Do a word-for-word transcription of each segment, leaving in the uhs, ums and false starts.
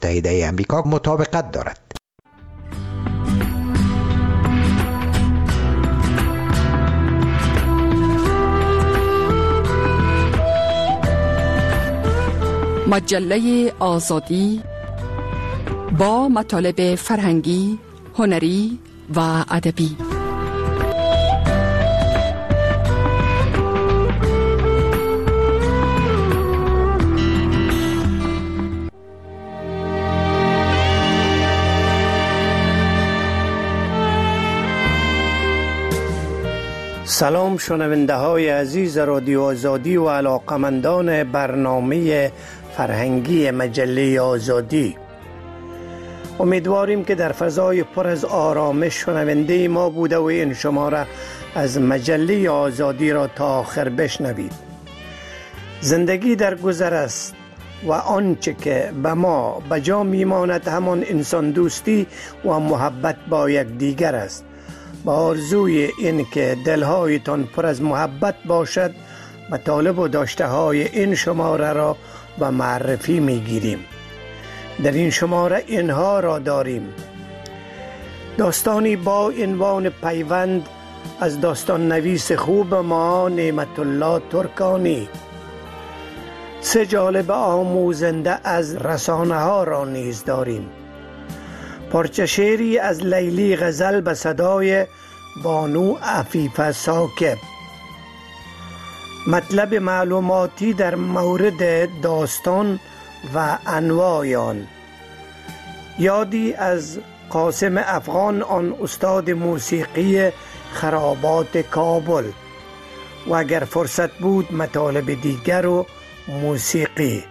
متحده امریکا مطابقت دارد. مجله آزادی با مطالب فرهنگی، هنری و ادبی. سلام شنونده های عزیز رادیو آزادی و علاقمندان برنامه فرهنگی مجله آزادی. امیدواریم که در فضای پر از آرامش شنونده ما بوده و این شما را از مجله آزادی را تا آخر بشنوید. زندگی در گذر است و آنچه که به ما به جا میماند همان انسان دوستی و محبت با یک دیگر است. با آرزوی این که دلهایتان پر از محبت باشد، مطالب و داشته های این شماره را به معرفی میگیریم. در این شماره اینها را داریم: داستانی با عنوان پیوند از داستان نویس خوب ما نعمت الله ترکانی. سه جالب آموزنده از رسانه ها را نیز داریم. پارچه شعری از لیلی غزل به صدای بانو عفیفه ساکب. مطلب معلوماتی در مورد داستان و انواع آن. یادی از قاسم افغان، آن استاد موسیقی خرابات کابل. و اگر فرصت بود مطالب دیگر و موسیقی.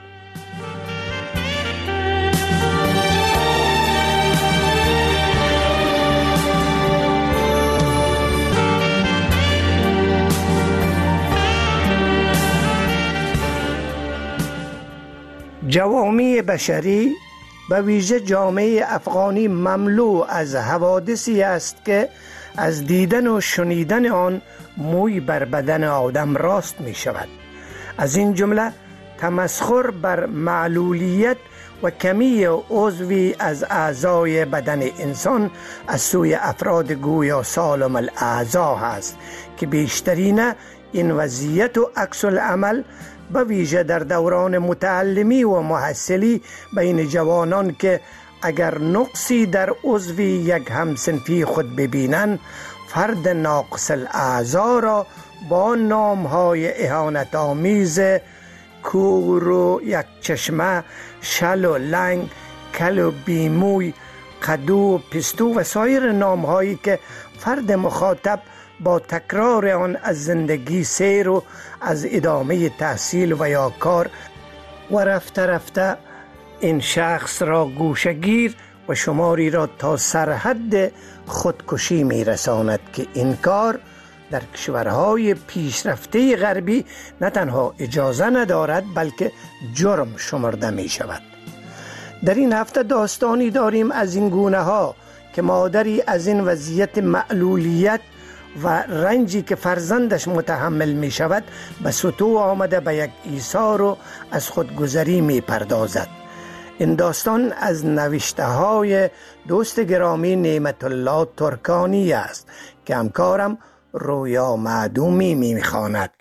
جوامع بشری به ویژه جامعه افغانی مملو از حوادثی است که از دیدن و شنیدن آن موی بر بدن آدم راست می شود. از این جمله تمسخر بر معلولیت و کمی عضوی از اعضای بدن انسان از سوی افراد گویا سالم الاعضا است که بیشترین این وضعیت و عکس العمل به ویژه در دوران متعلمی و محصلی بین جوانان که اگر نقصی در عضوی یک همسنفی خود ببینند، فرد ناقص الاعضا را با نامهای اهانت آمیز کور و یک چشمه، شل و لنگ، کل و بیموی، قدو و پستو و سایر نامهایی که فرد مخاطب با تکرار آن از زندگی سیر و از ادامه تحصیل و یا کار و رفته رفته این شخص را گوشگیر و شماری را تا سرحد خودکشی می رساند که این کار در کشورهای پیشرفته غربی نه تنها اجازه ندارد بلکه جرم شمرده می شود. در این هفته داستانی داریم از این گونه ها که مادری از این وضعیت معلولیت و رنجی که فرزندش متحمل می شود به سطوح آمده به یک ایثار و از خودگذری می پردازد. این داستان از نوشته های دوست گرامی نعمت الله ترکانی است که همکارم رویا معدومی می خواند.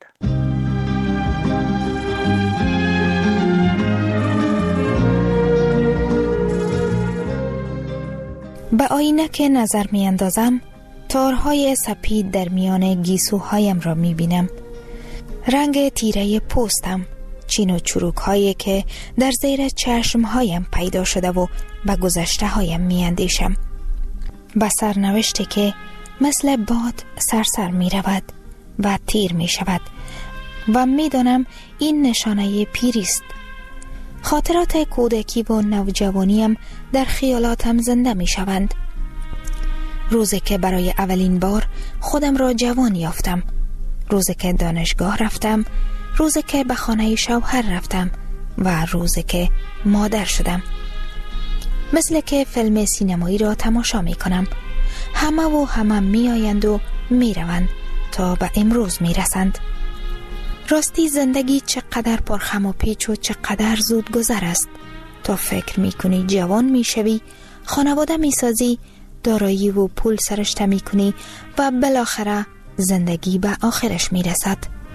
به آینه که نظر می اندازم تارهای سپید در میان گیسوهایم را می بینم. رنگ تیره پوستم، چین و چروک هایی که در زیر چشمهایم پیدا شده و به گذشته هایم می اندیشم. به سرنوشتی که مثل باد سرسر می رود و تیر می شود و می دانم این نشانه پیریست. خاطرات کودکی و نوجوانیم در خیالاتم زنده می شوند. روزی که برای اولین بار خودم را جوان یافتم، روزی که دانشگاه رفتم، روزی که به خانه شوهر رفتم و روزی که مادر شدم. مثل که فیلم سینمایی را تماشا می کنم. همه و همه می آیند و می روند تا به امروز می رسند. راستی زندگی چقدر پرخم و پیچ و چقدر زود گذر است. تا فکر میکنی جوان میشوی، خانواده میسازی، دارایی و پول سرشته میکنی و بالاخره زندگی به آخرش میرسد.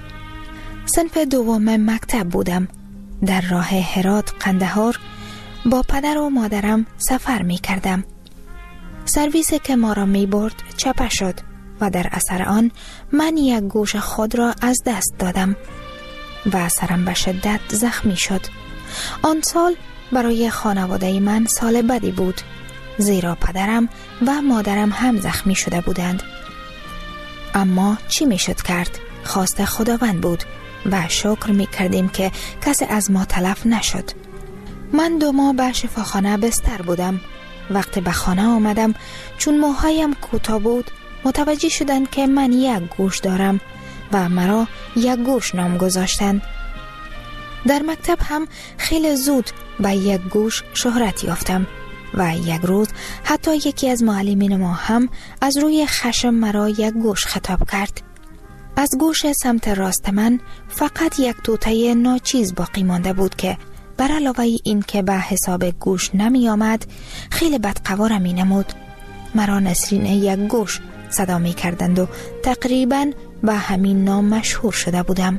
صنف دوم مکتب بودم. در راه هرات قندهار با پدر و مادرم سفر میکردم. سرویسی که ما را میبرد چپه شد و در اثر آن من یک گوش خود را از دست دادم و سرم به شدت زخمی شد. آن سال برای خانواده من سال بدی بود، زیرا پدرم و مادرم هم زخمی شده بودند. اما چی میشد کرد؟ خواست خداوند بود و شکر میکردیم که کسی از ما تلف نشد. من دو ماه به شفاخانه بستر بودم. وقتی به خانه آمدم، چون موهایم کوتاه بود، متوجه شدند که من یک گوش دارم و مرا یک گوش نام گذاشتند. در مکتب هم خیلی زود به یک گوش شهرت یافتم و یک روز حتی یکی از معلمین ما هم از روی خشم مرا یک گوش خطاب کرد. از گوش سمت راست من فقط یک توته ناچیز باقی مانده بود که بر علاوه این که به حساب گوش نمی آمد، خیلی بدقوارم می نمود. مرا نسرین یک گوش صدا می کردند و تقریباً به همین نام مشهور شده بودم.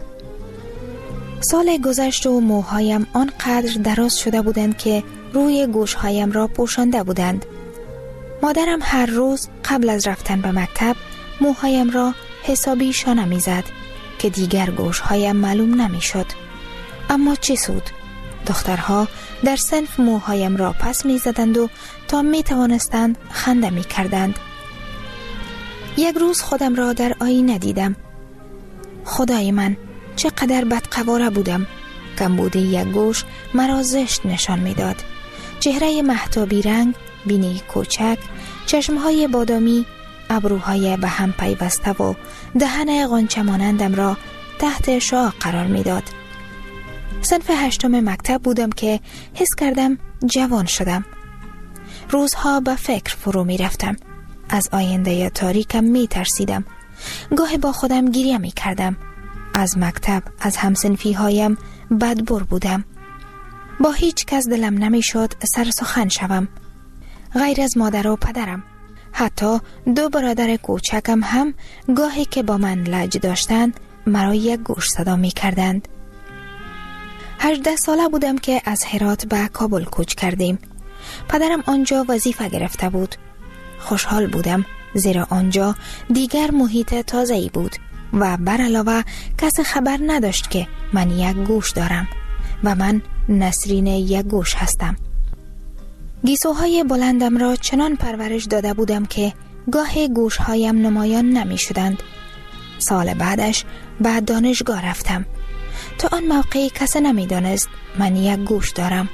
سال گذشت و موهایم آنقدر دراز شده بودند که روی گوشهایم را پوشانده بودند. مادرم هر روز قبل از رفتن به مکتب موهایم را حسابی شانه می زد که دیگر گوشهایم معلوم نمی شد. اما چه سود؟ دخترها در صنف موهایم را پس می زدند و تا می توانستند خنده می کردند. یک روز خودم را در آینه دیدم. خدای من، چقدر بدقواره بودم. کمبود یک گوش مرا زشت نشان می داد. چهره مهتابی رنگ، بینی کوچک، چشمهای بادامی، ابروهای به هم پیوسته و دهن غنچه مانندم را تحت شعاع قرار می داد. صنف هشتم مکتب بودم که حس کردم جوان شدم. روزها به فکر فرو می رفتم. از آینده تاریکم می ترسیدم. گاهی با خودم گریه می کردم. از مکتب، از همسنفی هایم بدبر بودم. با هیچ کس دلم نمی شد سر سخن شوم، غیر از مادر و پدرم. حتی دو برادر کوچکم هم گاهی که با من لج داشتند مرا یک گوش صدا می کردند. هجده ساله بودم که از هرات به کابل کوچ کردیم. پدرم آنجا وظیفه گرفته بود. خوشحال بودم زیرا آنجا دیگر محیط تازه‌ای بود و بر علاوه کس خبر نداشت که من یک گوش دارم و من نسرین یک گوش هستم. گیسوهای بلندم را چنان پرورش داده بودم که گاه گوشهایم نمایان نمی شدند. سال بعدش به دانشگاه رفتم. تا آن موقع کسی نمی دانست من یک گوش دارم.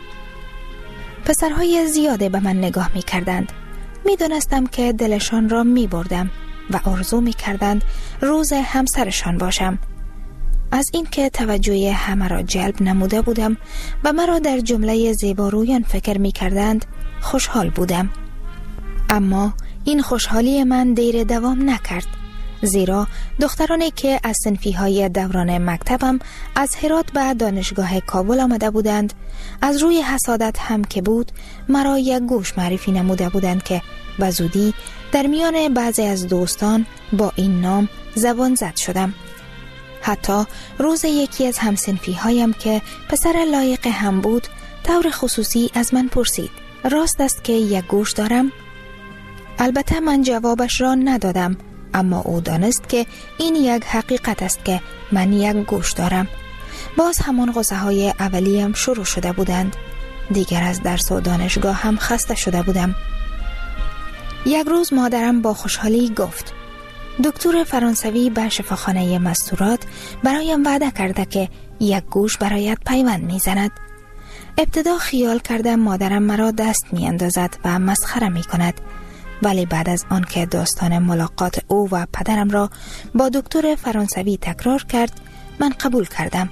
پسرهای زیاده به من نگاه می کردند. می دانستم که دلشان را می بردم و آرزو می کردند روز همسرشان باشم. از این که توجه همه را جلب نموده بودم و مرا در جمله زیبارویان فکر می کردند خوشحال بودم. اما این خوشحالی من دیر دوام نکرد، زیرا دخترانی که از صنفی های دوران مکتبم از هرات به دانشگاه کابل آمده بودند، از روی حسادت هم که بود مرا یک گوش معرفی نموده بودند که به زودی در میان بعضی از دوستان با این نام زبان زد شدم. حتی روز یکی از همسنفی هایم که پسر لایق هم بود طور خصوصی از من پرسید راست است که یک گوش دارم؟ البته من جوابش را ندادم، اما او دانست که این یک حقیقت است که من یک گوش دارم. باز همان غصه های اولیم شروع شده بودند. دیگر از درس و دانشگاه هم خسته شده بودم. یک روز مادرم با خوشحالی گفت دکتر فرانسوی به شفاخانه مستورات برایم وعده کرده که یک گوش برایت پیوند می زند. ابتدا خیال کردم مادرم مرا دست می اندازد و مسخره می کند، ولی بعد از آن که داستان ملاقات او و پدرم را با دکتر فرانسوی تکرار کرد من قبول کردم.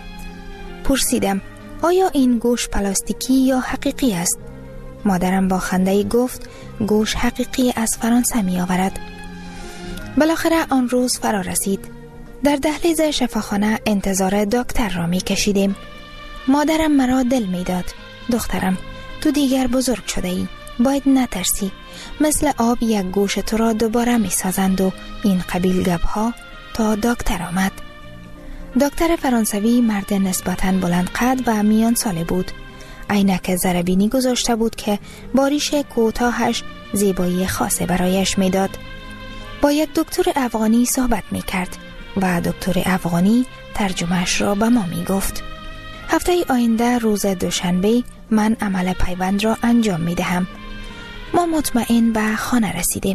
پرسیدم آیا این گوش پلاستیکی یا حقیقی است؟ مادرم با خنده گفت گوش حقیقی از فرانسه می آورد. بالاخره آن روز فرا رسید. در دهلیز شفاخانه انتظار دکتر را می کشیدیم. مادرم مرا دل می داد. دخترم، تو دیگر بزرگ شده ای، باید نترسی. مثل آب یک گوش تو را دوباره می سازند و این قبیل گپ‌ها. تا دکتر آمد. دکتر فرانسوی مرد نسبتاً بلند قد و میان ساله بود. عینک زربینی گذاشته بود که باریش کوتاهش زیبایی خاصی برایش میداد. با یک دکتر افغانی صحبت می کرد و دکتر افغانی ترجمهش را به ما می گفت. هفته آینده روز دوشنبه من عمل پیوند را انجام می دهم. ما مطمئن به خانه رسیدیم.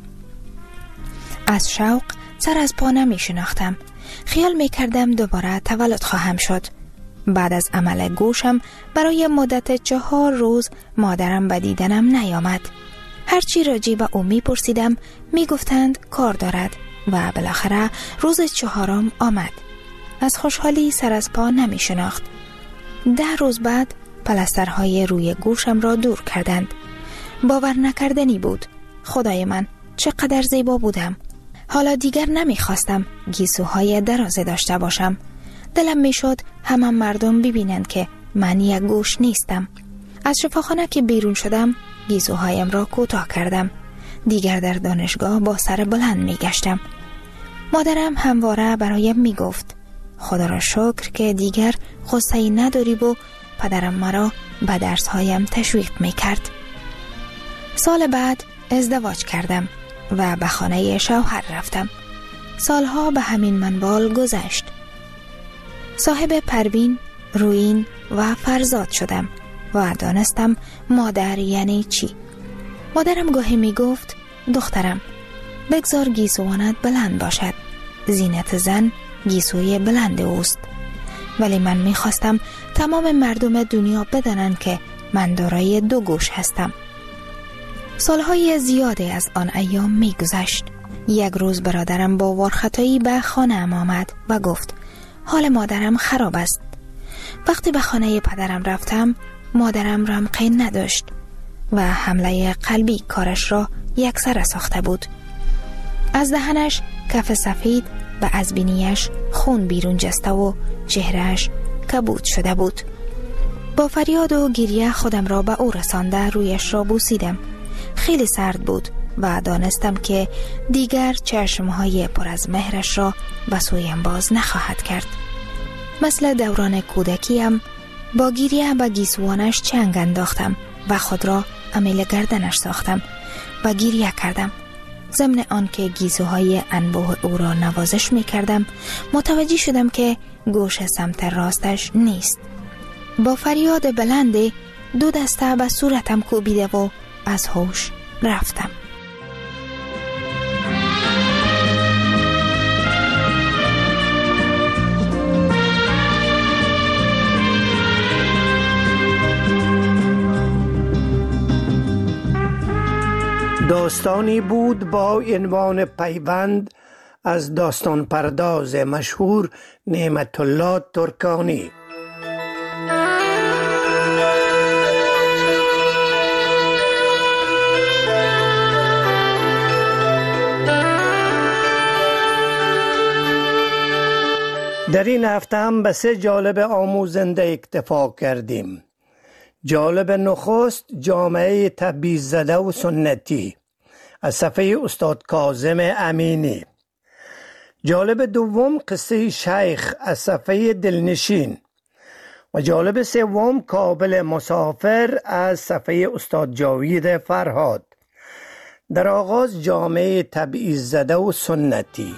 از شوق سر از پا نمی شناختم. خیال می کردم دوباره تولد خواهم شد. بعد از عمل گوشم برای مدت چهار روز مادرم به دیدنم نیامد. هرچی راجع به او می پرسیدم می گفتند کار دارد و بالاخره روز چهارم آمد. از خوشحالی سر از پا نمی شناخت. ده روز بعد پلسترهای روی گوشم را دور کردند. باور نکردنی بود. خدای من، چقدر زیبا بودم. حالا دیگر نمی خواستم گیسوهای درازه داشته باشم. دلم می شد همه مردم ببینند که من یک گوش نیستم. از شفاخانه که بیرون شدم گیسوهایم را کوتاه کردم. دیگر در دانشگاه با سر بلند می گشتم. مادرم همواره برایم می گفت خدا را شکر که دیگر غصه‌ای نداری و پدرم مرا به درسهایم تشویق می کرد. سال بعد ازدواج کردم و به خانه شوهر رفتم. سالها به همین منوال گذشت. صاحب پروین، روین و فرزاد شدم و دانستم مادر یعنی چی. مادرم گاهی می گفت دخترم، بگذار گیسوانت بلند باشد. زینت زن گیسوی بلند اوست. ولی من می خواستم تمام مردم دنیا بدانند که من دارای دو گوش هستم. سالهای زیادی از آن ایام می گذشت. یک روز برادرم با وارختایی به خانه ام آمد و گفت حال مادرم خراب است. وقتی به خانه پدرم رفتم مادرم رمقی نداشت و حمله قلبی کارش را یک سر ساخته بود. از دهنش کف سفید و از بینیش خون بیرون جسته و چهرهش کبود شده بود. با فریاد و گریه خودم را به او رسانده رویش را بوسیدم. خیلی سرد بود و دانستم که دیگر چشمهای پر از مهرش را به سویم باز نخواهد کرد. مثل دوران کودکیم با گریه به گیسوانش چنگ انداختم و خود را امیل گردنش ساختم و گریه کردم. ضمن آن که گیسوهای انبوه او را نوازش می کردم متوجه شدم که گوش سمت راستش نیست. با فریاد بلند دو دسته به صورتم کوبیده و از هوش رفتم. داستانی بود با عنوان پیوند از داستان پرداز مشهور نعمت الله ترکانی. در این هفته هم به سه جالب آموزنده اکتفا کردیم. جالب نخست جامعه تبعیض زده و سنتی از صفحه استاد کاظم امینی. جالب دوم قصه شیخ از صفحه دلنشین و جالب سوم کابل مسافر از صفحه استاد جاوید فرهاد. در آغاز جامعه تبعیض زده و سنتی.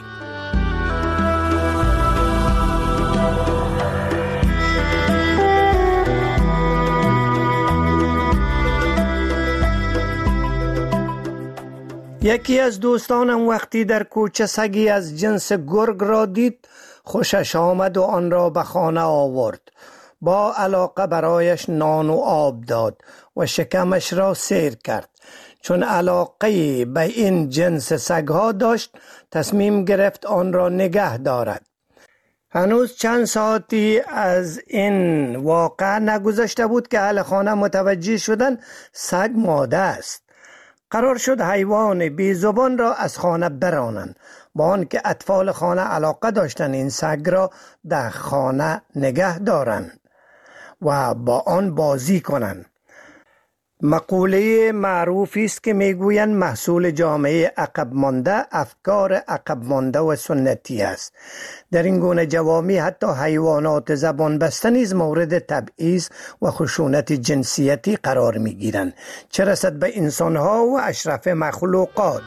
یکی از دوستانم وقتی در کوچه سگی از جنس گرگ را دید خوشش آمد و آن را به خانه آورد. با علاقه برایش نان و آب داد و شکمش را سیر کرد. چون علاقه به این جنس سگها داشت تصمیم گرفت آن را نگه دارد. هنوز چند ساعتی از این واقعه نگذشته بود که اهل خانه متوجه شدند سگ ماده است. قرار شد حیوان بی زبان را از خانه برانند، با آنکه اطفال خانه علاقه داشتند این سگ را در خانه نگه دارند. و با آن بازی کنند. مقوله معروفی است که میگویند محصول جامعه عقب مانده افکار عقب مانده و سنتی است. در این گونه جوامع حتی حیوانات زبان بسته نیز مورد تبعیض و خشونت جنسیتی قرار میگیرند، چه رسد به انسانها و اشرف مخلوقات.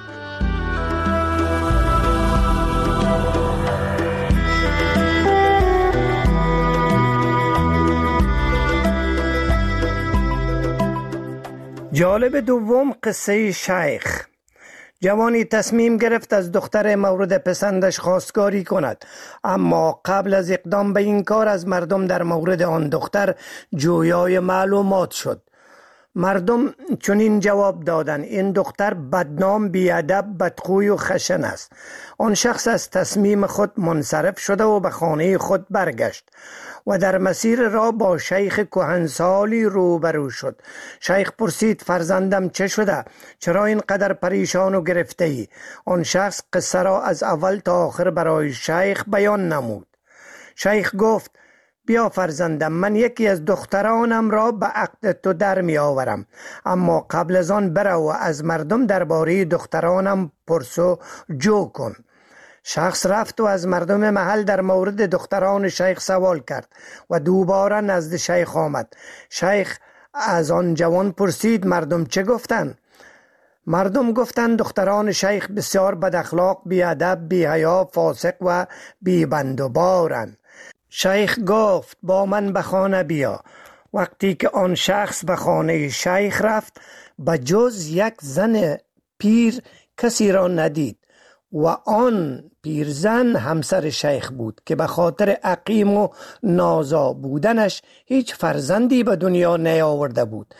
جالب دوم قصه شیخ. جوانی تصمیم گرفت از دختر مورد پسندش خواستگاری کند، اما قبل از اقدام به این کار از مردم در مورد آن دختر جویای معلومات شد. مردم چنین جواب دادند: این دختر بدنام، بیادب، بدخوی و خشن است. آن شخص از تصمیم خود منصرف شده و به خانه خود برگشت و در مسیر راه با شیخ کهنسالی روبرو شد. شیخ پرسید: فرزندم چه شده؟ چرا اینقدر پریشان و گرفته ای؟ آن شخص قصه را از اول تا آخر برای شیخ بیان نمود. شیخ گفت: بیا فرزندم، من یکی از دخترانم را به عقد تو در می آورم، اما قبل از آن برو و از مردم درباره دخترانم پرسو جو کن. شخص رفت و از مردم محل در مورد دختران شیخ سوال کرد و دوباره نزد شیخ آمد. شیخ از آن جوان پرسید: مردم چه گفتند؟ مردم گفتند دختران شیخ بسیار بد اخلاق، بی ادب، بی حیا، فاسق و بی بند و بارند. شیخ گفت: با من به خانه بیا. وقتی که آن شخص به خانه شیخ رفت، به جز یک زن پیر کسی را ندید و آن پیرزن همسر شیخ بود که به خاطر عقیم و نازا بودنش هیچ فرزندی به دنیا نیاورده بود.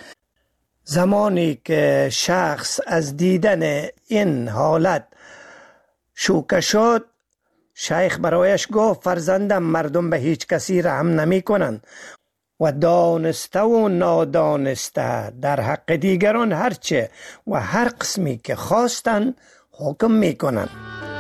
زمانی که شخص از دیدن این حالت شوکه شد، شیخ برایش گفت: فرزندم، مردم به هیچ کسی رحم نمی کنند و دانسته و نادانسته در حق دیگران هرچه و هر قسمی که خواستند حکم می کنند.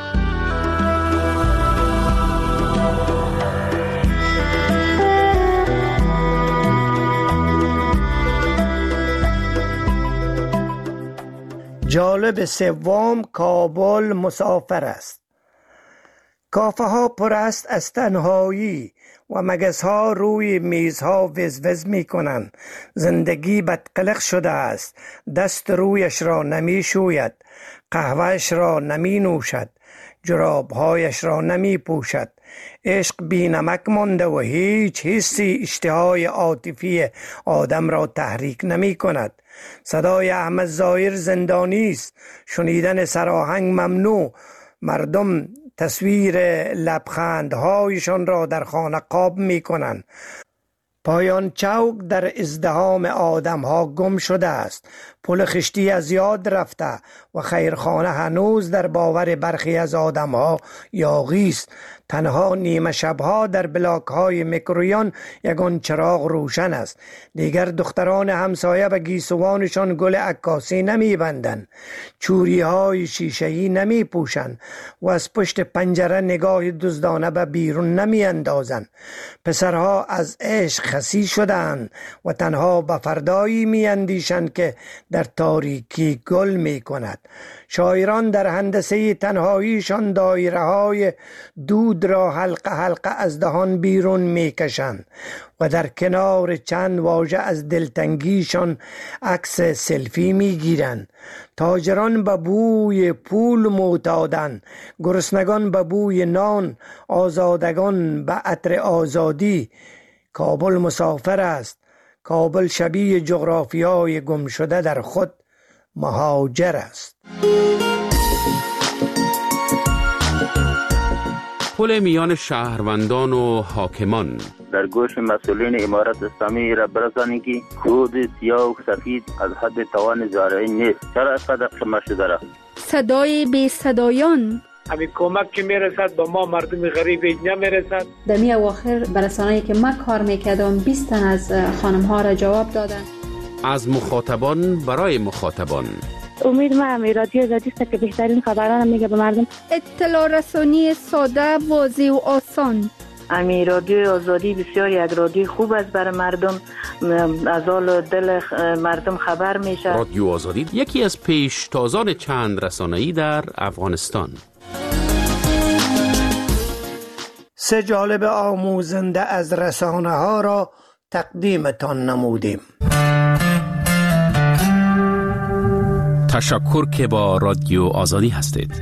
جالب سوم کابل مسافر است. کافه ها پر است از تنهایی و مگس ها روی میزها وز وز می کنند. زندگی بدقلق شده است. دست رویش را نمی شوید، قهوهش را نمی نوشد، جرابهایش را نمی پوشد. عشق بی نمک مانده و هیچ حسی اشتهای عاطفی آدم را تحریک نمی کند. صدای احمد ظاهر زندانی است، شنیدن سراهنگ ممنوع. مردم تصویر لبخندهایشان را در خانه قاب می کنند. پایان چوک در ازدحام آدم ها گم شده است. پل خشتی از یاد رفته و خیرخانه هنوز در باور برخی از آدم ها یاغی است. تنها نیمه شبها در بلاک های میکرویان یگان چراغ روشن است. دیگر دختران همسایه به گیسوانشان گل عکاسی نمی بندند، چوری های شیشه‌ای نمی پوشند و از پشت پنجره نگاه دزدانه به بیرون نمی اندازند. پسرها از عشق خسی شدند و تنها به فردایی می اندیشند که در تاریکی گل می کند. شاعران در هندسه تنهاییشان دایره های دود را حلقه حلقه از دهان بیرون می کشند و در کنار چند واژه از دلتنگیشان عکس سلفی می گیرند. تاجران به بوی پول معتادند، گرسنگان به بوی نان، آزادگان به عطر آزادی. کابل مسافر است. کابل شبیه جغرافیای گم شده در خود مهاجر است. پل میان شهروندان و حاکمان. در گوش مسئولین امارت اسلامی را برسانید که خود سیاه و سفید از حد توان زارعی نیست. چرا اینقدر قمه شده را؟ صدای بی صدایان. همین کمک که میرسد با ما مردم غریب اینجا میرسد. در می اواخر برسانه‌ای که من کار میکردم بیست تن از خانم ها را جواب دادن. از مخاطبان برای مخاطبان. امید من رادیو آزادی است که بهترین خبران میگه به مردم. اطلاع رسانی ساده، واضح و آسان. امی رادیو آزادی بسیار یک رادیو خوب است برای مردم، از حال دل مردم خبر میشه. رادیو آزادی یکی از پیشتازان چند رسانه‌ای در افغانستان. سه جالب آموزنده از رسانه ها را تقدیمتان نمودیم. تشکر که با رادیو آزادی هستید.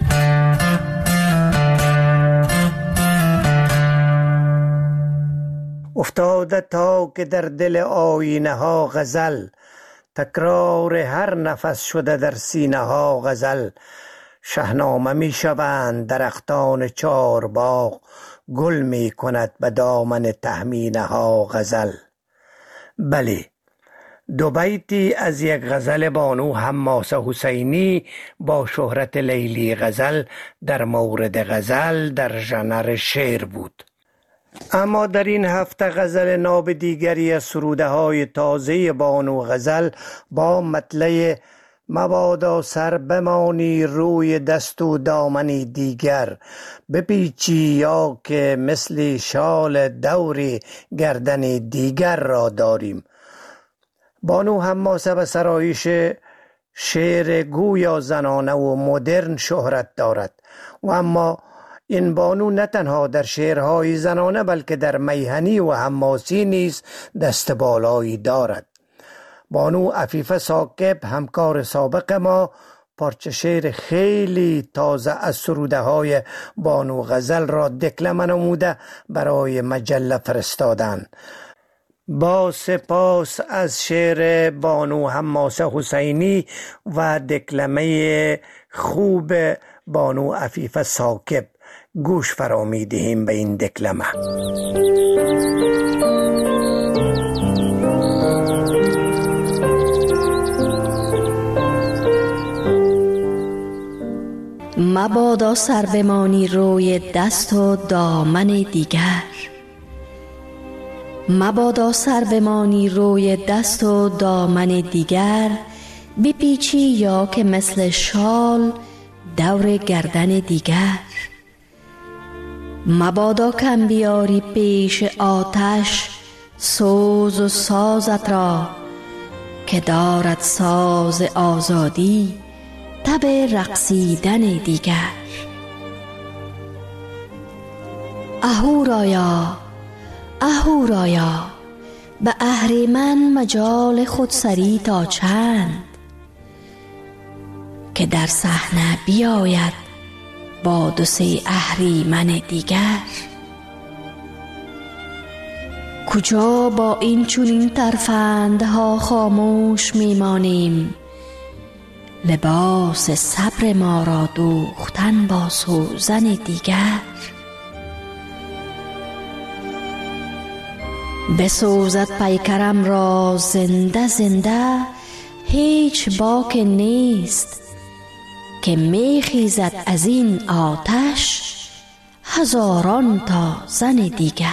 افتاده تا که در دل آینه ها غزل، تکرار هر نفس شده در سینه ها غزل. شهنامه می شوند درختان چار باغ، گل می کند به دامن تهمینه ها غزل. بله، دو بیتی از یک غزل بانو حماسه حسینی با شهرت لیلی غزل در مورد غزل در ژانر شعر بود. اما در این هفته غزل ناب دیگری از سروده های تازه بانو غزل با مطلع مبادا سر بمانی روی دست و دامنی دیگر، بپیچی یا که مثل شال دوری گردن دیگر را داریم. بانو حماسه به سرایش شعر گویا زنانه و مدرن شهرت دارد و اما این بانو نه تنها در شعرهای زنانه بلکه در میهنی و حماسی نیز دست بالایی دارد. بانو عفیفه ثاقب همکار سابق ما پارچه شعر خیلی تازه از سروده های بانو غزل را دکلمه نموده برای مجله فرستادن. با سپاس از شعر بانو حماسه حسینی و دکلمه خوب بانو عفیفه ثاقب گوش فرامی دهیم به این دکلمه. مبادا سر بمانی روی دست و دامن دیگر، مبادا سر بمانی روی دست و دامن دیگر، بپیچی یا که مثل شال دور گردن دیگر. مبادا کم بیاری پیش آتش سوز و سازت را، که دارد ساز آزادی تب رقصیدن دیگر. اهورایا اهورایا به اهریمن مجال خودسری تا چند، که در صحنه بیاید با دو سه اهریمن دیگر. کجا با این چنین ترفندها خاموش میمانیم، لباس صبر ما را دوختن با سوزن دیگر. بسوزد پیکرم را زنده زنده، هیچ باک نیست که میخیزد از این آتش هزاران تا زن دیگر.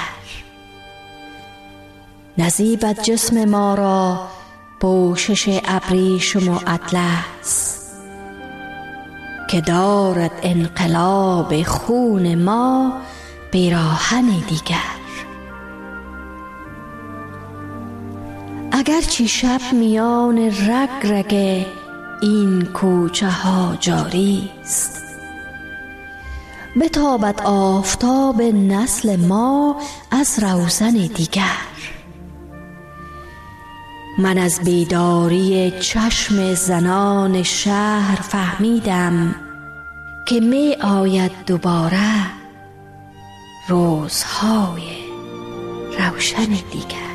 نزیبد جسم ما را پوشش ابریشم و اطلس، که دارد انقلاب خون ما پیراهن دیگر. اگرچه شب میان رگ رگ این کوچه ها جاری است، بتابد آفتاب نسل ما از روزن دیگر. من از بیداری چشم زنان شهر فهمیدم، که می آید دوباره روزهای روشن دیگر.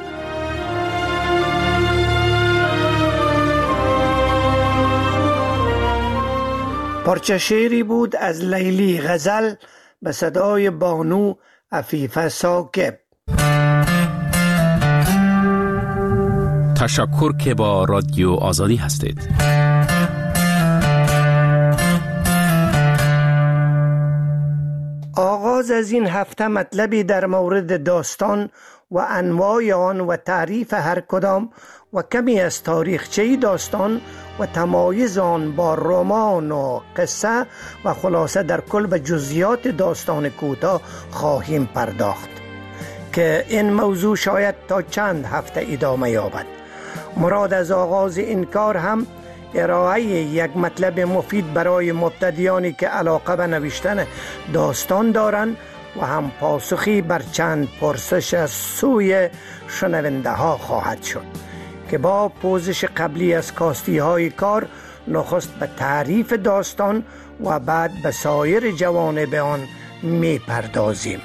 پارچه شعری بود از لیلی غزل به صدای بانو عفیفه ثاقب. تشکر که با رادیو آزادی هستید. آغاز از این هفته مطلبی در مورد داستان و انواع آن و تعریف هر کدام و کمی از تاریخچه داستان و تمایز آن با رمان و قصه و خلاصه در کل به جزئیات داستان کوتاه خواهیم پرداخت که این موضوع شاید تا چند هفته ادامه یابد. مراد از آغاز این کار هم ارائه یک مطلب مفید برای مبتدیانی که علاقه به نوشتن داستان دارند و هم پاسخی بر چند پرسش از سوی شنونده ها خواهد شد که با پوزش قبلی از کاستی های کار نخست به تعریف داستان و بعد به سایر جوانب آن می پردازیم.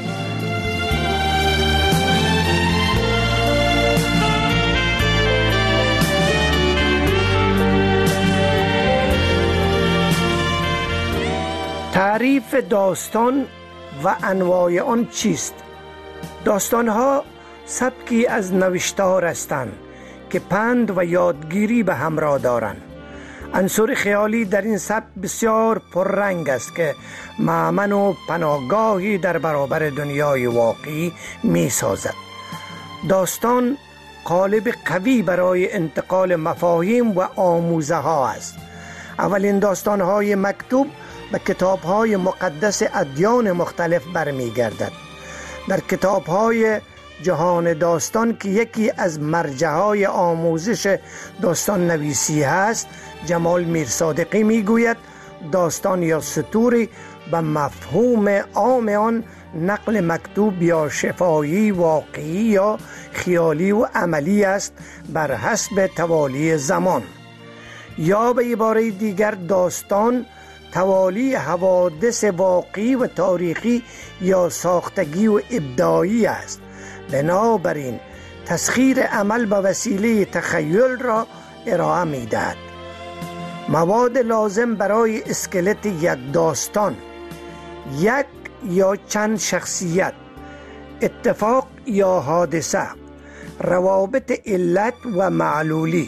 تعریف داستان و انواع آن چیست؟ داستان‌ها سبکی از نوشتار هستند که پند و یادگیری به همراه دارند. عنصر خیالی در این سبک بسیار پررنگ است که مأمن و پناهگاهی در برابر دنیای واقعی می سازد. داستان قالب قوی برای انتقال مفاهیم و آموزه ها است. اولین داستان‌های مکتوب به کتاب‌های مقدس ادیان مختلف برمیگردد. در کتاب‌های جهان داستان که یکی از مرجع‌های آموزش داستان نویسی هست، جمال میرصادقی میگوید داستان یا سطوری به مفهوم عام آن نقل مکتوب یا شفاهی واقعی یا خیالی و عملی است بر حسب توالی زمان. یا به عباره دیگر داستان توالی حوادث واقعی و تاریخی یا ساختگی و ابداعی است. بنابراین تسخیر عمل به وسیله تخیل را ارائه می دهد. مواد لازم برای اسکلت یک داستان: یک یا چند شخصیت، اتفاق یا حادثه، روابط علت و معلولی،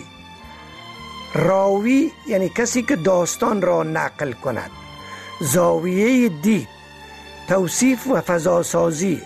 راوی یعنی کسی که داستان را نقل کند، زاویه دید، توصیف و فضاسازی.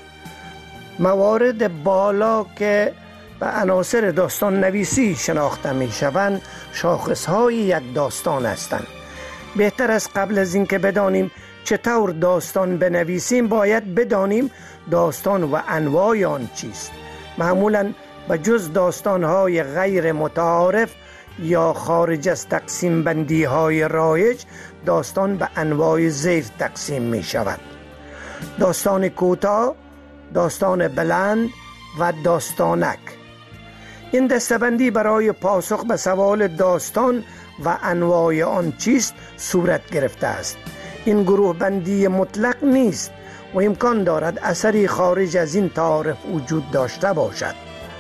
موارد بالا که به عناصر داستان نویسی شناخته می شوند شاخصهای یک داستان هستند. بهتر است قبل از اینکه بدانیم چطور داستان بنویسیم باید بدانیم داستان و انواع آن چیست. معمولاً به جز داستانهای غیر متعارف یا خارج از تقسیم بندی های رایج، داستان به انواع زیر تقسیم می شود: داستان کوتاه، داستان بلند و داستانک. این دسته‌بندی برای پاسخ به سوال داستان و انواع آن چیست صورت گرفته است. این گروه بندی مطلق نیست و امکان دارد اثری خارج از این تعارف وجود داشته باشد.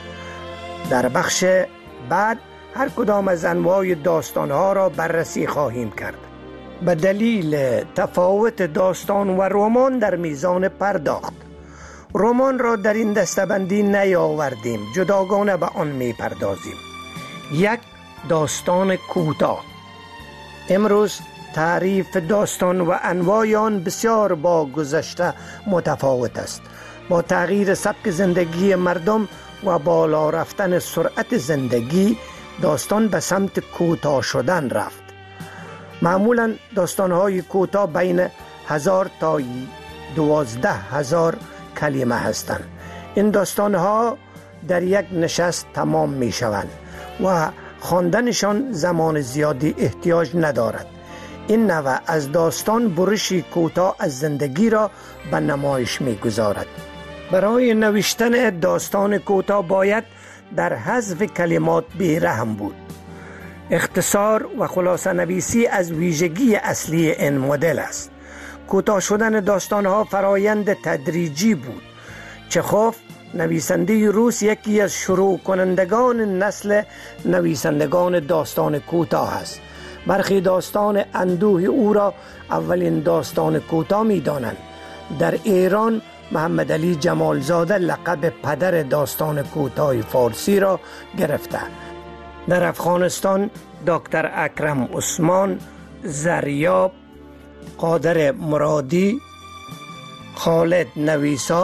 در بخش بعد هر کدام از انواع داستانها را بررسی خواهیم کرد. به دلیل تفاوت داستان و رمان در میزان پرداخت، رمان را در این دسته‌بندی نیاوردیم، جداگانه به آن می پردازیم. یک، داستان کوتاه. امروز تعریف داستان و انواع آن بسیار با گذشته متفاوت است. با تغییر سبک زندگی مردم و بالا رفتن سرعت زندگی، داستان به سمت کوتاه شدن رفت. معمولا داستان‌های کوتاه بین هزار تا دوازده هزار کلمه هستند. این داستان‌ها در یک نشست تمام می شوند و خواندنشان زمان زیادی احتیاج ندارد. این نوع از داستان برشی کوتاه از زندگی را به نمایش می گذارد. برای نوشتن داستان کوتاه باید در حذف کلمات بی‌رحم بود. اختصار و خلاصه نویسی از ویژگی اصلی این مدل است. کوتاه شدن داستان‌ها فرایند تدریجی بود. چخوف، نویسنده روس، یکی از شروع کنندگان نسل نویسندگان داستان کوتاه است. برخی داستان اندوه او را اولین داستان کوتاه می دانند. در ایران محمد علی جمالزاده لقب پدر داستان کوتاه فارسی را گرفته. در افغانستان دکتر اکرم عثمان، زریاب، قادر مرادی، خالد نویسا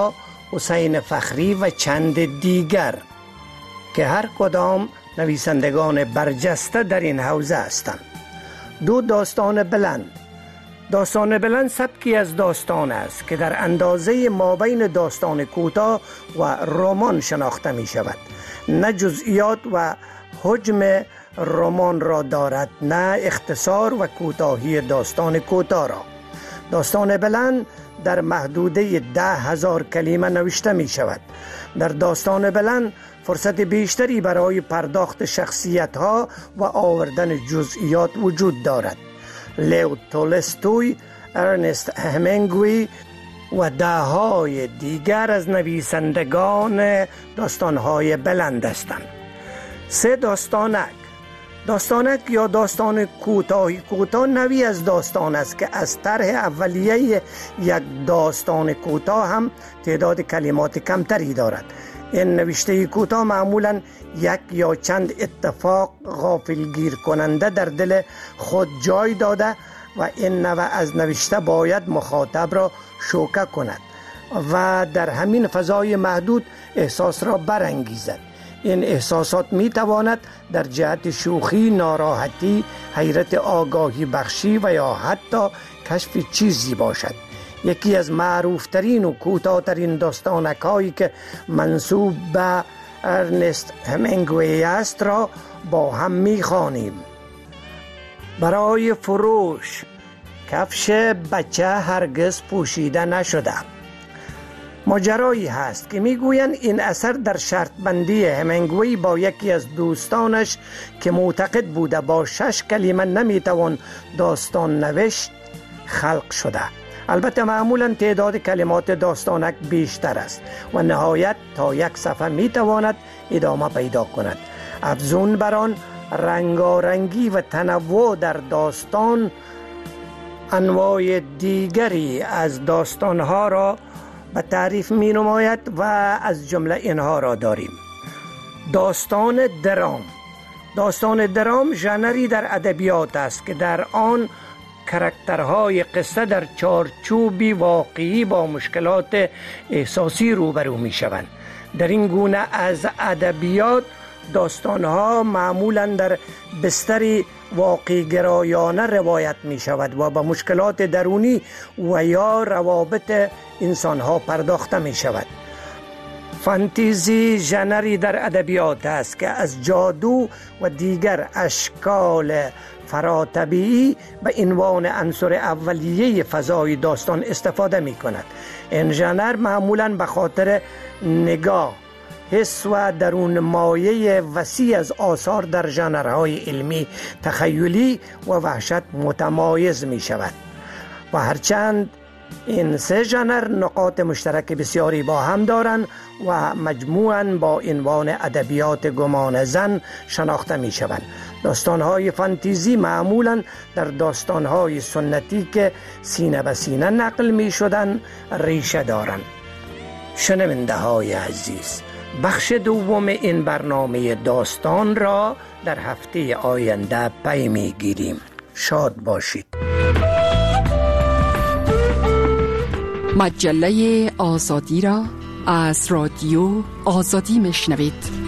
حسین فخری و چند دیگر که هر کدام نویسندگان برجسته در این حوزه هستند. دو داستان بلند. داستان بلند سبکی از داستان است که در اندازه مابین داستان کوتاه و رمان شناخته می شود. نه جزئیات و حجم رمان را دارد، نه اختصار و کوتاهی داستان کوتاه را. داستان بلند در محدوده ده هزار کلمه نوشته می شود. در داستان بلند فرصت بیشتری برای پرداخت شخصیت ها و آوردن جزئیات وجود دارد. لیو تولستوی، ارنست همینگوی و ده‌های دیگر از نویسندگان داستان‌های بلند هستند. سه داستانک. داستانک یا داستان کوتاهی کوتاه نوعی از داستان است که از طرح اولیه یک داستان کوتاه هم تعداد کلمات کمتری دارد. این نوشته کوتاه معمولاً یک یا چند اتفاق غافلگیر کننده در دل خود جای داده و این نوع از نوشته باید مخاطب را شوکه کند و در همین فضای محدود احساس را برانگیزد. این احساسات می تواند در جهت شوخی، ناراحتی، حیرت، آگاهی بخشی و یا حتی کشف چیزی باشد. یکی از معروفترین و کوتاه‌ترین داستانک هایی که منسوب به ارنست همینگوی است را با هم می خوانیم. برای فروش کفش بچه هرگز پوشیده نشده. ماجرایی هست که میگویند این اثر در شرط بندی همینگوی با یکی از دوستانش که معتقد بوده با شش کلمه نمیتوان داستان نوشت خلق شده. البته معمولا تعداد کلمات داستانک بیشتر است و نهایت تا یک صفحه میتواند ادامه پیدا کند. افزون بر آن رنگارنگی و تنوع در داستان انواع دیگری از داستانها را به تعریف می نماید و از جمله اینها را داریم. داستان درام. داستان درام ژانری در ادبیات است که در آن کاراکترهای قصه در چارچوبی واقعی با مشکلات احساسی روبرو می شوند. در این گونه از ادبیات داستانها معمولا در بستری واقعی گرایانه روایت می شود و با مشکلات درونی و یا روابط انسانها پرداخته می شود. فانتزی ژانری در ادبیات است که از جادو و دیگر اشکال فراتبیعی به عنوان عنصر اولیه فضای داستان استفاده می کند. این ژانر معمولا به خاطر نگاه، حس و درون مایه وسیع از آثار در ژانرهای علمی، تخیلی و وحشت متمایز می شود و هرچند این سه ژانر نقاط مشترک بسیاری با هم دارند و مجموعاً با عنوان ادبیات گمان زن شناخته می شوند. داستانهای فانتزی معمولاً در داستانهای سنتی که سینه به سینه نقل می شدن ریشه دارند. شنونده های عزیز، بخش دوم این برنامه داستان را در هفته آینده پی می گیریم. شاد باشید. مجله آزادی را از رادیو آزادی میشنوید.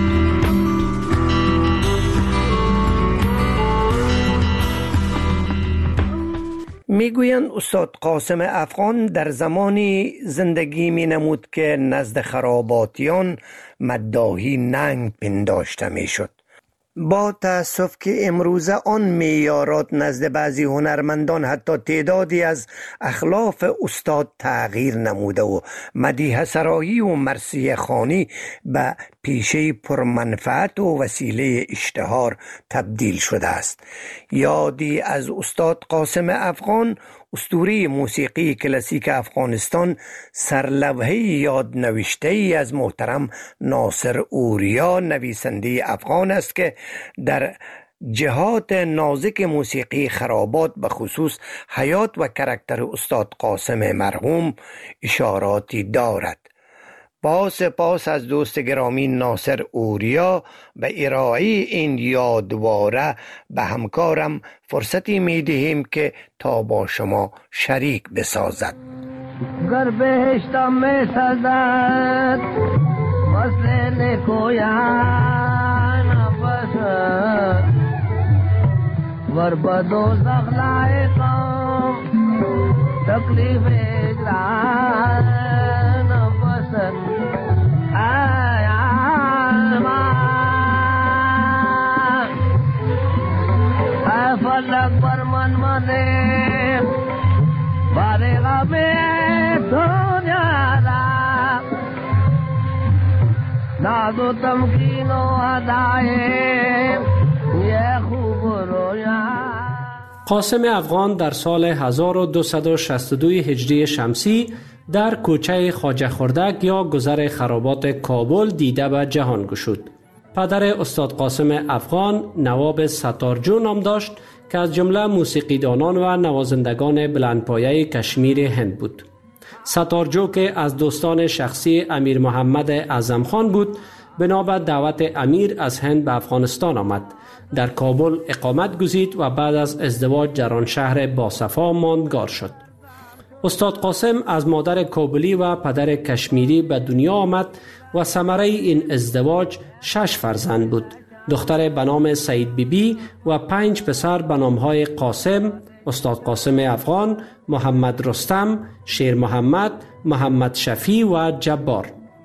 میگویند استاد قاسم افغان در زمانی زندگی می نمود که نزد خراباتیان مداحی ننگ پنداشته می شد. با تأسف که امروزه آن معیارات نزد بعضی هنرمندان حتی تعدادی از اخلاف استاد تغییر نموده و مدیح سرایی و مرثیه خوانی به پیشه پرمنفعت و وسیله اشتهار تبدیل شده است. یادی از استاد قاسم افغان، اسطوره موسیقی کلاسیک افغانستان، سرلوحه یاد نوشته ای از محترم ناصر اوریا نویسنده افغان است که در جهات نازک موسیقی خرابات به خصوص حیات و کاراکتر استاد قاسم مرحوم اشاراتی دارد. با سپاس از دوست گرامی ناصر اوریا به ارائه این یادواره به همکارم فرصتی می دهیم که تا با شما شریک بسازد. گر بهشتم می سزد وصل نکویان نفسد ور بدو زغلائقم تکلیف اجران نفسد آیان ما ای فلک بر من منه بارغا میں دنیا را ناز و تمکین و ادائے یہ خوب رویا. قاسم افغان در سال هزار و دویست و شصت و دو هجری شمسی در کوچه خواجه خردک یا گذر خرابات کابل دیده به جهان گشود. پدر استاد قاسم افغان نواب ستارجو نام داشت که از جمله موسیقیدانان و نوازندگان بلندپایه کشمیر هند بود. ستارجو که از دوستان شخصی امیر محمد اعظم خان بود، بنابر دعوت امیر از هند به افغانستان آمد. در کابل اقامت گزید و بعد از ازدواج در آن شهر باصفا ماندگار شد. استاد قاسم از مادر کابلی و پدر کشمیری به دنیا آمد و ثمره این ازدواج شش فرزند بود. دختر به نام سعید بیبی و پنج پسر به نامهای قاسم، استاد قاسم افغان، محمد رستم، شیر محمد، محمد شفیع و جبار.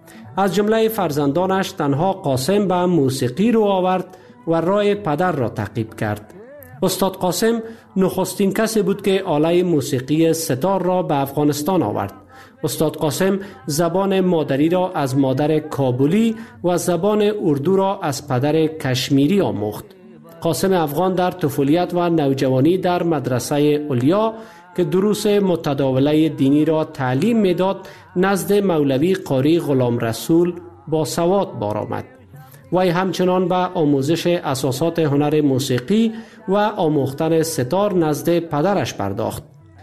از جمله فرزندانش تنها قاسم به موسیقی رو آورد و راه پدر را تعقیب کرد. استاد قاسم نخستین کسی بود که آله موسیقی ستار را به افغانستان آورد. استاد قاسم زبان مادری را از مادر کابلی و زبان اردو را از پدر کشمیری آموخت. قاسم افغان در طفولیت و نوجوانی در مدرسه علیا که دروس متداوله دینی را تعلیم میداد نزد مولوی قاری غلام رسول با سواد بار آمد. وی همچنان به آموزش اساسات هنر موسیقی و آموختن ستار نزد پدرش پرداخت.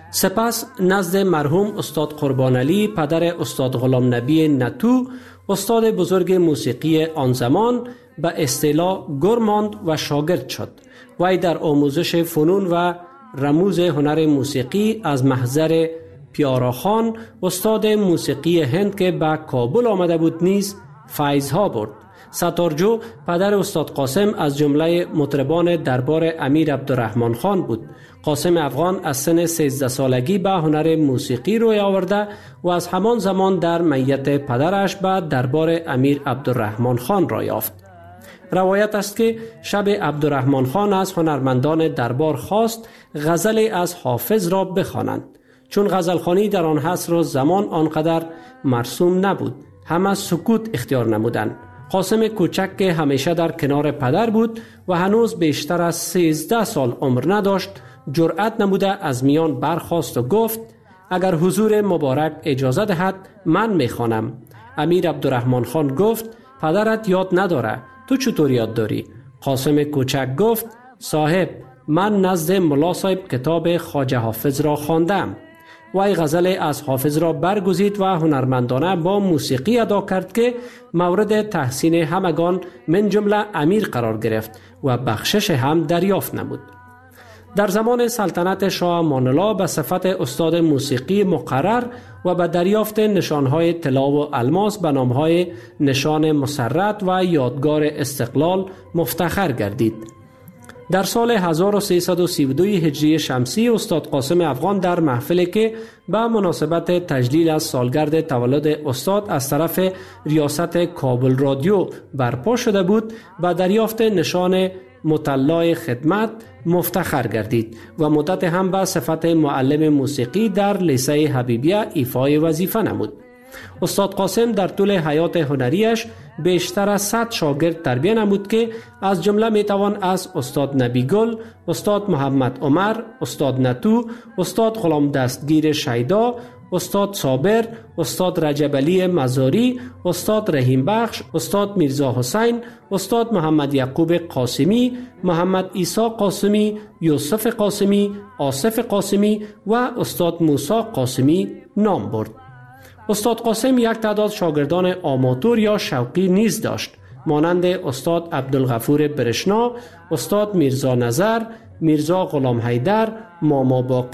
سپس نزد مرحوم استاد قربان علی پدر استاد غلام نبی نتو، استاد بزرگ موسیقی آن زمان، به اصطلاح گر ماند و شاگرد شد. وی در آموزش فنون و رموز هنر موسیقی از محضر پیارا خان استاد موسیقی هند که به کابل آمده بود نیز فیض‌ها برد. ستارجو پدر استاد قاسم از جمله مطربان دربار امیر عبدالرحمن خان بود. قاسم افغان از سن سیزده سالگی به هنر موسیقی روی آورده و از همان زمان در میت پدرش به دربار امیر عبدالرحمن خان را یافت. روایت است که شب عبدالرحمن خان از هنرمندان دربار خواست غزل از حافظ را بخوانند. چون غزلخوانی در آن عصر و زمان آنقدر مرسوم نبود، همه سکوت اختیار نمودند. قاسم کوچک که همیشه در کنار پدر بود و هنوز بیشتر از سیزده سال عمر نداشت، جرأت نموده از میان برخاست و گفت اگر حضور مبارک اجازه دهد من میخوانم. امیر عبدالرحمن خان گفت پدرت یاد نداره، تو چطور یاد داری؟ قاسم کوچک گفت صاحب من نزد ملا صاحب کتاب خواجه حافظ را خواندم. وی غزل از حافظ را برگزید و هنرمندانه با موسیقی ادا کرد که مورد تحسین همگان من جمله امیر قرار گرفت و بخشش هم دریافت نمود. در زمان سلطنت شاه امان الله به صفت استاد موسیقی مقرر و به دریافت نشانهای طلا و الماس به نامهای نشان مسرت و یادگار استقلال مفتخر گردید. در سال هزار و سیصد و سی و دو هجری شمسی استاد قاسم افغان در محفلی که به مناسبت تجلیل از سالگرد تولد استاد از طرف ریاست کابل رادیو برپا شده بود به دریافت نشان مطلع خدمت مفتخر گردید و مدت هم به صفت معلم موسیقی در لیسه حبیبیه ایفای وظیفه نمود. استاد قاسم در طول حیات هنریش بیشتر از صد شاگرد تربیت نمود که از جمله میتوان از استاد نبی گل، استاد محمد عمر، استاد نتو، استاد غلام دستگیر شیدا، استاد صابر، استاد رجب علی مزاری، استاد رحیم بخش، استاد میرزا حسین، استاد محمد یعقوب قاسمی، محمد عیسی قاسمی، یوسف قاسمی، آصف قاسمی و استاد موسی قاسمی نام برد. استاد قاسم یک تعداد شاگردان آماتور یا شوقی نیز داشت، مانند استاد عبدالغفور برشنا، استاد میرزا نظر، میرزا غلام حیدر، ماما باقی،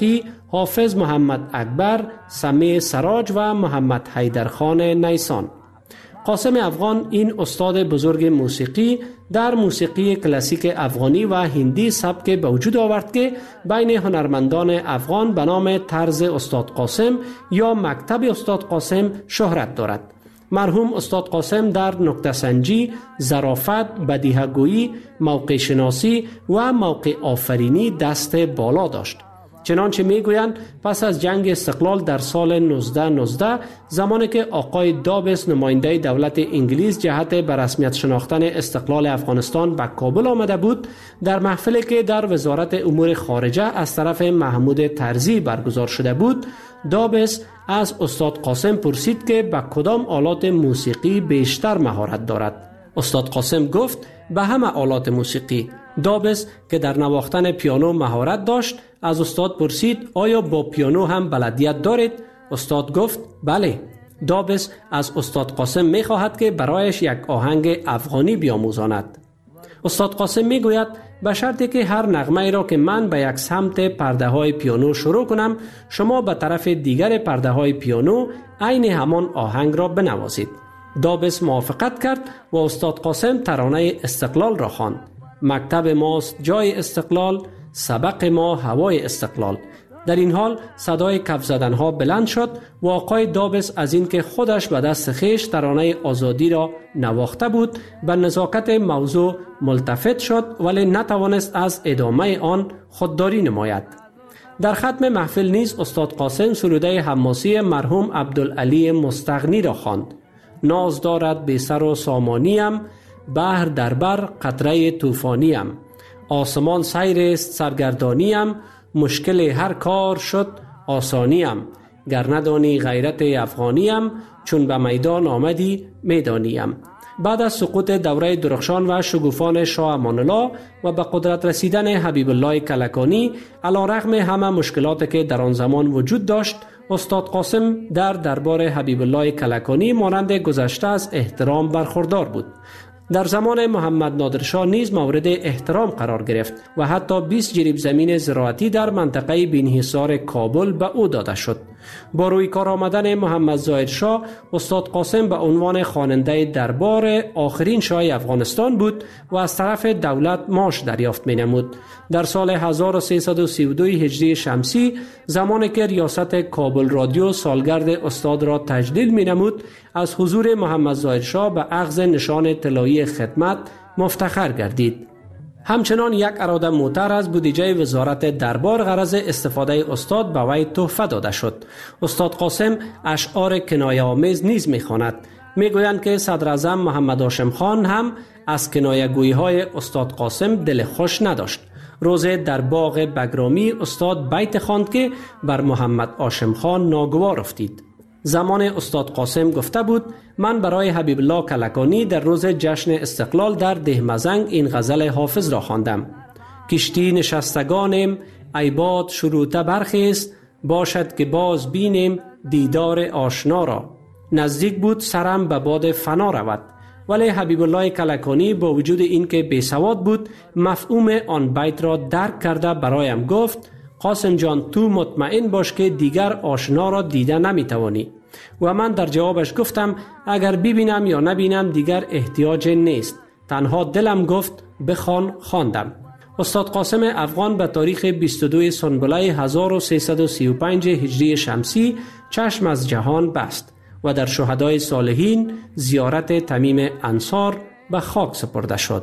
حافظ محمد اکبر، سمیع سراج و محمد حیدرخان نیسان. قاسم افغان این استاد بزرگ موسیقی در موسیقی کلاسیک افغانی و هندی سبک به وجود آورد که بین هنرمندان افغان به نام طرز استاد قاسم یا مکتب استاد قاسم شهرت دارد. مرحوم استاد قاسم در نکته سنجی، ظرافت، بدیهه‌گویی، موقع شناسی و موقع آفرینی دست بالا داشت. چنانچه میگویند پس از جنگ استقلال در سال نوزده نوزده زمانی که آقای دابس نماینده دولت انگلیس جهت به رسمیت شناختن استقلال افغانستان به کابل آمده بود، در محفلی که در وزارت امور خارجه از طرف محمود طرزی برگزار شده بود، دابس از استاد قاسم پرسید که به کدام آلات موسیقی بیشتر مهارت دارد. استاد قاسم گفت به همه آلات موسیقی. دابس که در نواختن پیانو مهارت داشت از استاد پرسید آیا با پیانو هم بلدیت دارید؟ استاد گفت بله. دابس از استاد قاسم می خواهد که برایش یک آهنگ افغانی بیاموزاند. استاد قاسم می گوید به شرطی که هر نغمه را که من به یک سمت پرده های پیانو شروع کنم، شما به طرف دیگر پرده های پیانو عین همان آهنگ را بنوازید. دابس موافقت کرد و استاد قاسم ترانه استقلال را خواند. مکتب ماست جای استقلال، سبق ما هوای استقلال. در این حال صدای کف زدن ها بلند شد و آقای دابس از اینکه خودش به دست خویش ترانه آزادی را نواخته بود به نزاکت موضوع ملتفت شد، ولی نتوانست از ادامه آن خودداری نماید. در ختم محفل نیز استاد قاسم سروده حماسی مرحوم عبدالعلی مستغنی را خواند. ناز دارد بی سر و سامانیم، بحر در بر قطره طوفانیم، آسمان سیر است سرگردانیم، مشکل هر کار شد آسانیم، گر ندانی غیرت افغانیم، چون به میدان آمدی میدانیم. بعد از سقوط دوره درخشان و شگوفان شاه امان الله و به قدرت رسیدن حبیب الله کلکانی، علیرغم همه مشکلاتی که در آن زمان وجود داشت، استاد قاسم در دربار حبیب الله کلکانی مانند گذشته از احترام برخوردار بود. در زمان محمد نادر شاه نیز مورد احترام قرار گرفت و حتی بیست جریب زمین زراعتی در منطقه بینحصار کابل به او داده شد. با روی کار آمدن محمد ظاهر شاه، استاد قاسم به عنوان خواننده دربار آخرین شاه افغانستان بود و از طرف دولت معاش دریافت می نمود. در سال هزار و سیصد و سی و دو هجری شمسی زمانی که ریاست کابل رادیو سالگرد استاد را تجلیل می نمود، از حضور محمد ظاهر شاه به اخذ نشان طلایی خدمت مفتخر گردید. همچنان یک اراده موتر از بودجه وزارت دربار غرض استفاده استاد به وی تحفه داده شد. استاد قاسم اشعار کنایه آمیز نیز می‌خواند. میگویند که صدر اعظم محمد هاشم خان هم از کنایه گویی های استاد قاسم دل خوش نداشت. روز در باغ بگرامی استاد بیت خواند که بر محمد هاشم خان ناگوار افتید. زمان استاد قاسم گفته بود من برای حبیب الله کلکانی در روز جشن استقلال در دهمزنگ این غزل حافظ را خواندم. کشتی نشستگانیم ای باد شروطه برخیست، باشد که باز بینیم دیدار آشنا را. نزدیک بود سرم به باد فنا رود. ولی حبیب الله کلکانی با وجود اینکه بیسواد بود مفهوم آن بیت را درک کرده برایم گفت قاسم جان تو مطمئن باش که دیگر آشنا را دیده نمیتوانی. و من در جوابش گفتم اگر ببینم یا نبینم دیگر احتیاج نیست، تنها دلم گفت بخوان. خواندم. استاد قاسم افغان به تاریخ بیست و دو سنبله هزار و سیصد و سی و پنج هجری شمسی چشم از جهان بست و در شهدای صالحین زیارت تمیم انصار به خاک سپرده شد.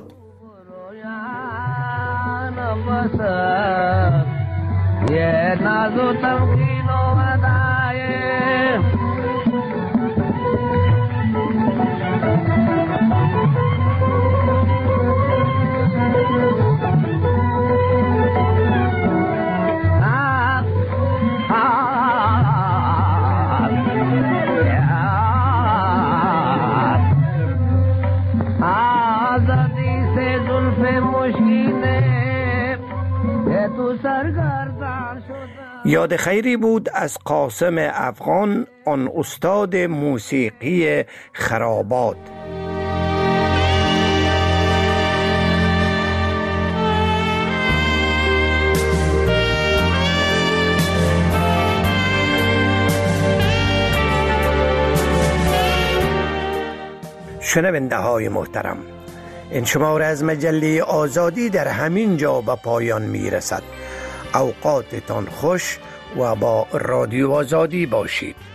ये नाज़ो तमकीनो अदाए आज़ादी से जुल्फ़े मुश्किले ये तू सरगार یاد خیری بود از قاسم افغان، آن استاد موسیقی خرابات. شنونده های محترم، این شماره از مجله آزادی در همین جا به پایان می رسد. اوقاتتان خوش و با رادیو آزادی باشید.